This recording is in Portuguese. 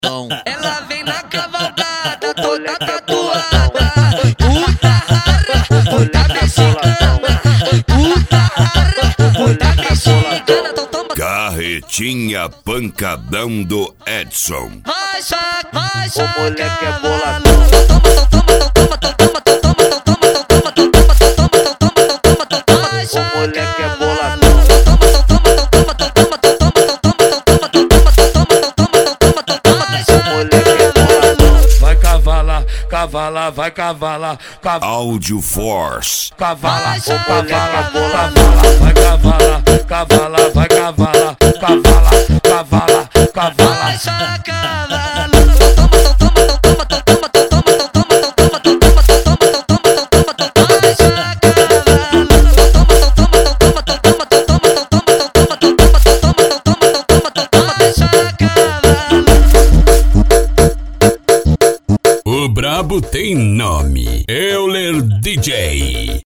Ela vem na cavalgada, toda tatuada. Puta rara, puta mexicana. Puta rara, puta mexicana. Então toma. Carretinha pancadão do Edson. Vai, chaca, vai, O chaca. moleque é boladão. O moleque é boladão. Vai cavalar, cavalar, vai cavalar, Audio Force. cavala, Vai, cavala, boladão. cavala, vai cavalar, cavalar, vai cavalar, cavala, cavala, cavala. Vai, chaca. O brabo tem nome. Euler DJ.